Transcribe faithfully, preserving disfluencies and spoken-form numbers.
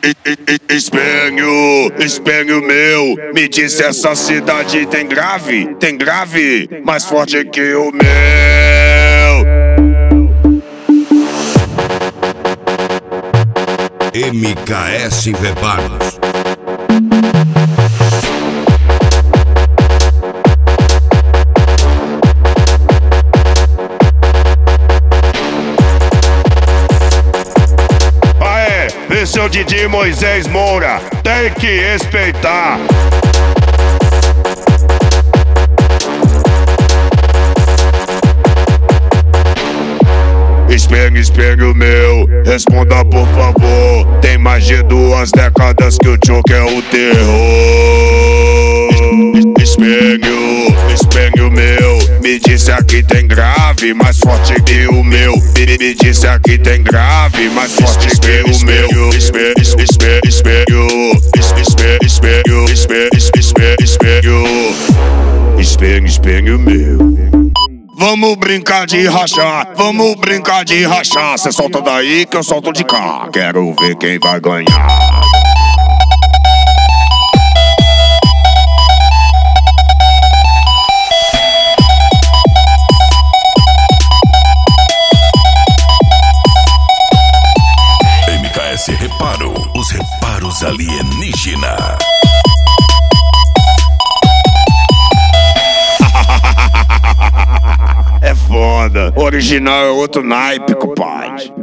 Espelho, espelho meu, me diz se essa cidade tem grave, tem grave, mais forte que o meu. M K S Reparos. Aê, esse é o D J Moisés Moura, tem que respeitar. Espelho, espelho meu, responda por favor. Tem mais de duas décadas que o choque é o terror. Espelho, espelho meu, me disse aqui tem grave, mais forte que o meu. Me, me disse aqui tem grave, mais forte que o meu. Espelho, espelho, espelho, espelho, espelho, espelho, espelho, espelho, espelho, espelho meu. Vamos brincar de rachar, vamos brincar de rachar. Cê solta daí que eu solto de cá. Quero ver quem vai ganhar. M K S Reparo, os reparos alienígena. É foda, original é outro naipe, compadre.